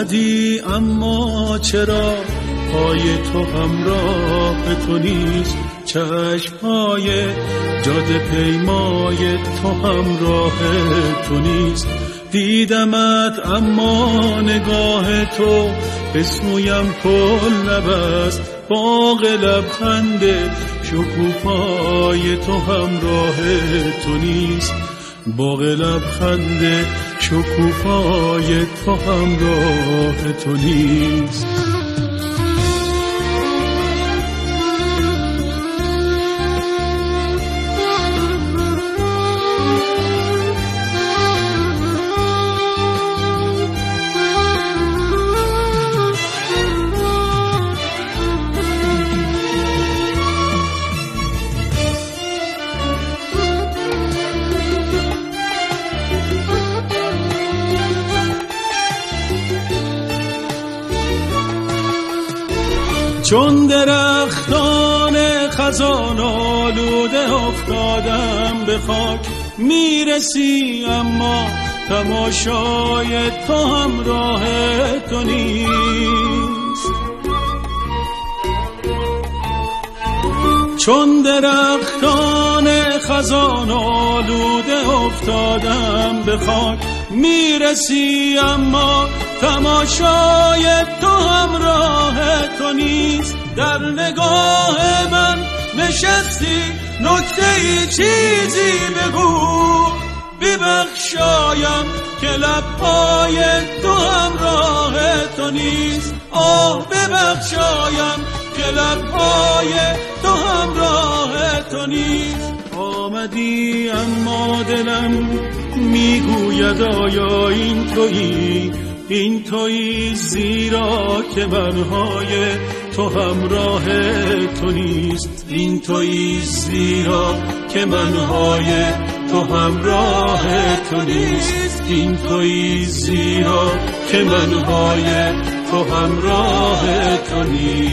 آمدی اما چرا پای تو همراه تو نیست؟ چشم‌های جاده پیمای تو همراه تو نیست. دیدمت اما نگاه تو بسمویم کل لب است. باغ لبخند شکوفای تو همراه تو نیست. باغ لبخند شکوفای تو همراه تو نیست. چون درختان خزان آلوده افتادم به خاک، میرسی اما تماشای تو همراه تو نیست. چون درختان خزان آلوده افتادم به خاک، میرسی اما تماشای تو همراه تو نیست. در نگاه من نشستی، نکته‌ای چیزی بگو ببخشایم که لب‌های تو همراه تو نیست. آه ببخشایم که لب‌های تو همراه تو نیست. آمدی اما دلم میگوید آیا این تویی؟ این تویی زیرا که منهای تو همراه تو نیست. این تویی زیرا که منهای تو همراه تو نیست. این تویی زیرا که منهای تو همراه تو نیست.